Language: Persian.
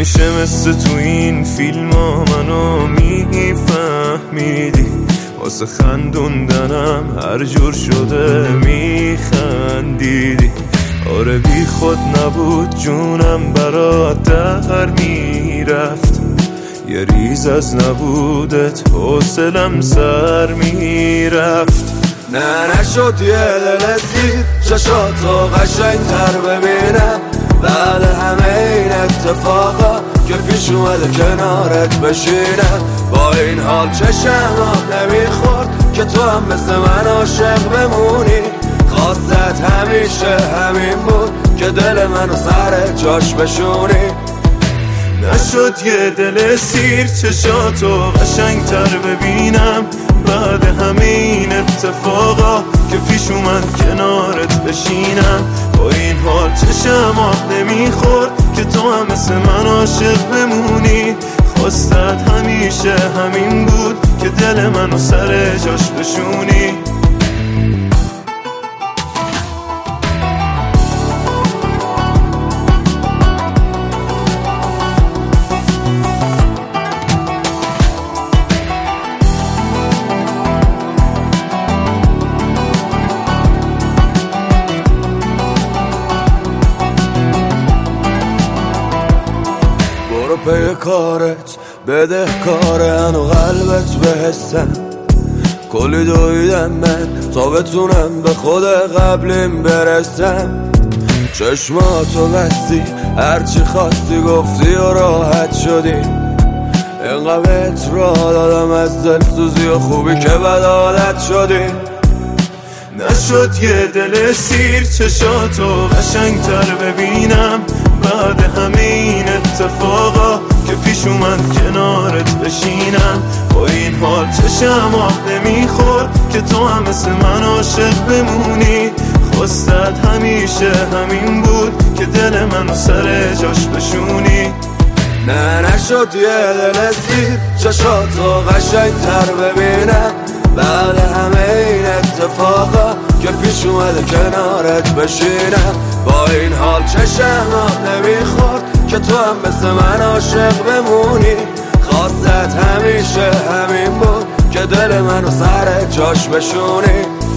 همیشه مثل تو این فیلم ها منو میفهمیدی، واسه خندوندنم هر جور شده میخندیدی. آره بی خود نبود جونم برات در میرفت، یه ریز از نبودت حوصلم سر میرفت. نه نشد یه دل سیر چشاتو قشنگ‌تر ببینم بعد همه این اتفاقا که پیش اومده کنارت بشینم. با این حال چشمم نمیخورد که تو هم مثل من عاشق بمونی. خواستت همیشه همین بود که دل منو سر جاش بشونی. نشد یه دل سیر چشاتو قشنگ‌تر ببینم بعد همه این اتفاقا که پیش اومد کنارت بشینم. با این حال چشم آب نمیخورد که تو هم مثل من عاشق بمونی. خواستت همیشه همین بود که دل منو سر جاش بشونی. پی کارت بده کارن و قلبت به حسم. کلی دویدم من تا بتونم به خود قبلیم برسم. چشماتو بستی هرچی خواستی گفتی و راحت شدی. اینقدر را دادم از دلسوزی و خوبی که بدالت شدی. نشد یه دل سیر چشاتو قشنگ‌تر ببینم بعد همه این اتفاقا که پیش اومد کنارت بشینم. با این حال چشم آب نمیخورد که تو هم مثل من عاشق بمونی. خواستت همیشه همین بود که دل منو سر جاش بشونی. نه نشد یه دل سیر چشاتو قشنگ‌تر ببینم بعد همه این اتفاقا که پیش اومده کنارت بشینم. با این حال چشم آب نمیخورد که تو هم مثل من عاشق بمونی. خواستت همیشه همین بود که دل منو سر جاش بشونی.